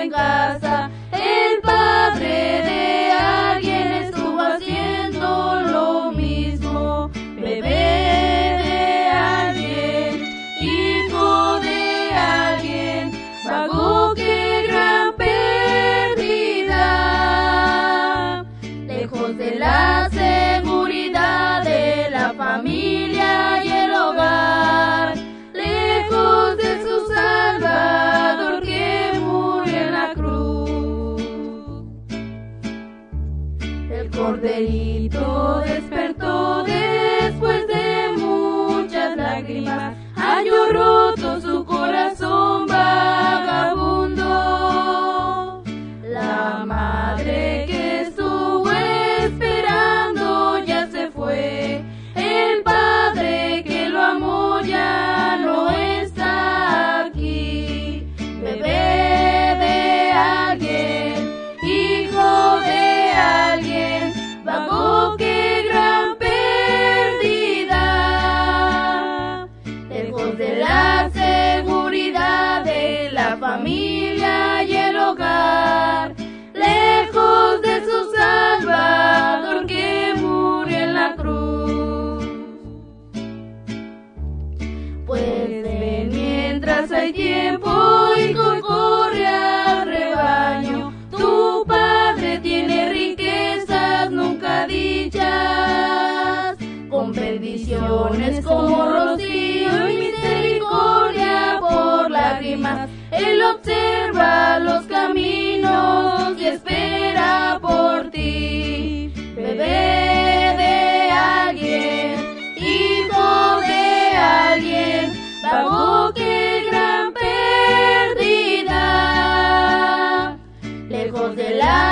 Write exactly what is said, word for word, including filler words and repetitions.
en casa. El padre de alguien estuvo haciendo lo mismo. Bebé de alguien, hijo de alguien, vago, qué gran pérdida. Lejos de la seguridad de la familia y el hogar, lejos de su Salvador que murió en la cruz. El corderito despertó después de muchas lágrimas, halló roto su corazón vagabundo. La madre que estuvo esperando ya se fue, el padre que lo amó ya no está aquí. Bebé de alguien, hijo de alguien, vago, qué gran pérdida. Lejos de la seguridad de la familia y el hogar, lejos de su Salvador que murió en la cruz. Pues ven mientras hay tiempo, hijo, corre al rebaño. Tu padre tiene riquezas nunca dichas, con bendiciones como rocío y misericordia por lágrimas. Él observa los caminos y espera por ti. Bebé de alguien, hijo de alguien, vago, qué gran pérdida. Lejos de la